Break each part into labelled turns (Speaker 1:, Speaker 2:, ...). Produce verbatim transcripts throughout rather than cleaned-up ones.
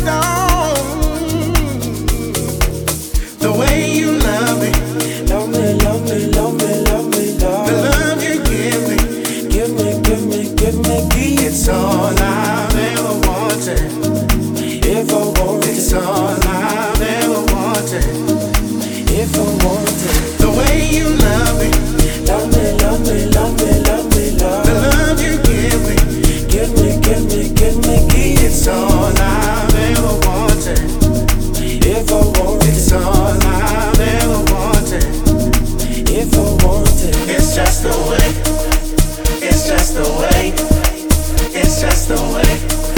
Speaker 1: The way you love me,
Speaker 2: Love me, love me, love me, love me, love.
Speaker 1: the love you give me,
Speaker 2: Give me, give me, give me, give.
Speaker 1: it's all I've ever wanted.
Speaker 2: If I want
Speaker 1: It's
Speaker 2: it,
Speaker 1: all I've ever wanted.
Speaker 2: if I want it.
Speaker 1: The way you love me,
Speaker 2: Love me, love me, love me, love me,
Speaker 1: the
Speaker 2: love.
Speaker 1: love you give me,
Speaker 2: Give me, give me, give me, give.
Speaker 1: it's all I've ever wanted.
Speaker 2: If I want
Speaker 1: It's
Speaker 2: it,
Speaker 1: all I've ever wanted.
Speaker 2: if I want it.
Speaker 1: It's just the way. It's just the way. It's just the way.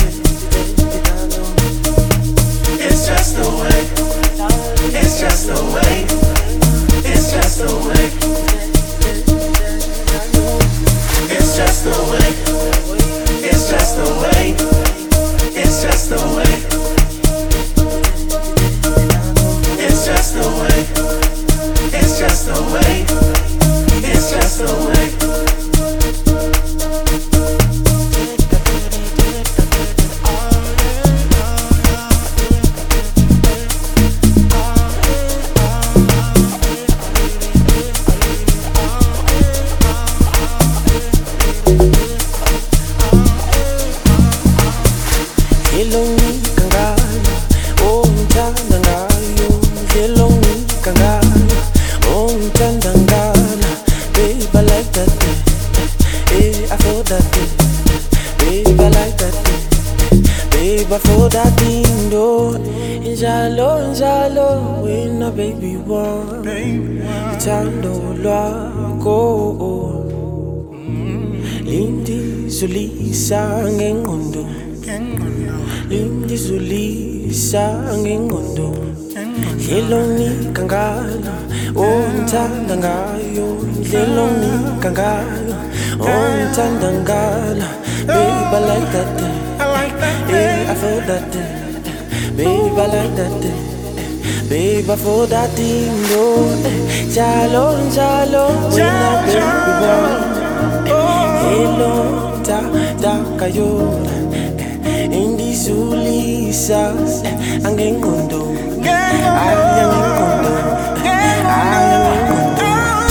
Speaker 1: It's just the way. It's just the way. It's just the way. It's just the way. It's just the way. It's just the way. It's just the way. It's just the way. It's just the way.
Speaker 2: Hello, kangalo, oh mtanda ngayo. Hello, kangalo, oh mtanda ngala. Babe, I like that thing. Hey, I feel that thing. Babe, I like that thing. Babe, I feel that thing, though. Njalo, njalo, wena baby one. Uthando lwakho lindizulisa ngengqondo, lindizulisa ngengqondo. Ndlela onika ngayo, oh ngithanda ngayo. Ndlela onika ngayo, oh ngithanda ngayo. Babe, I like that thing. Yeah, I feel that thing. Babe, I like that thing. Babe, I feel that thing, oh. Njalo, njalo, wena baby boy. Hello, da, da, kayo. Indizulisa angengqondo, ay angengqondo, ay angengqondo.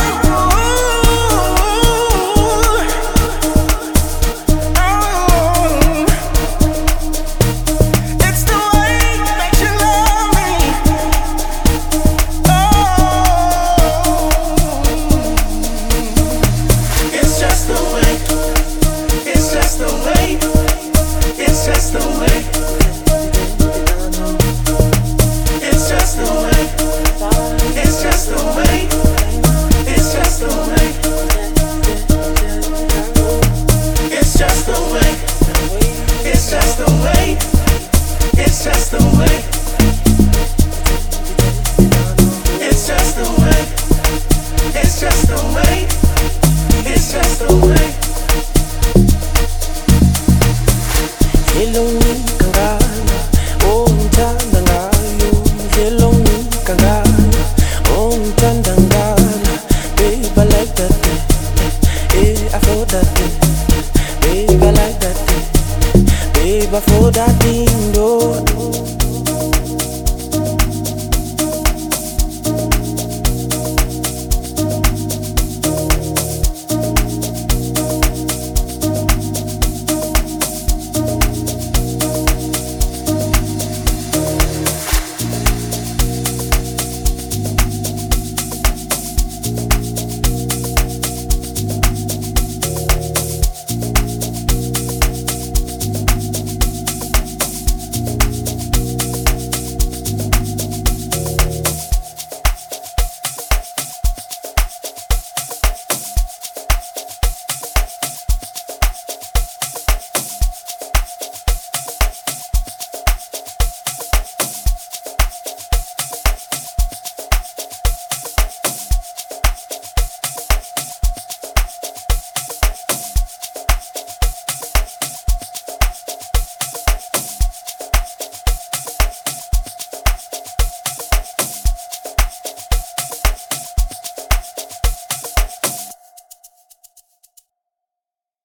Speaker 1: It's the way that you love me. Oh, it's just the way. It's just the way. It's just the way. It's just the way. It's just the way. It's just the way. It's just the way. It's just the way. It's just the way. It's just the way. It's just the way. It's just the way.
Speaker 2: Hello, kangalo, oh ngithanda ngayo. Hello, kangalo, oh ngithanda ngayo. Babe, I like that thing. Yeah, I feel that thing. Babe, I like that thing. Babe, I feel that thing, though.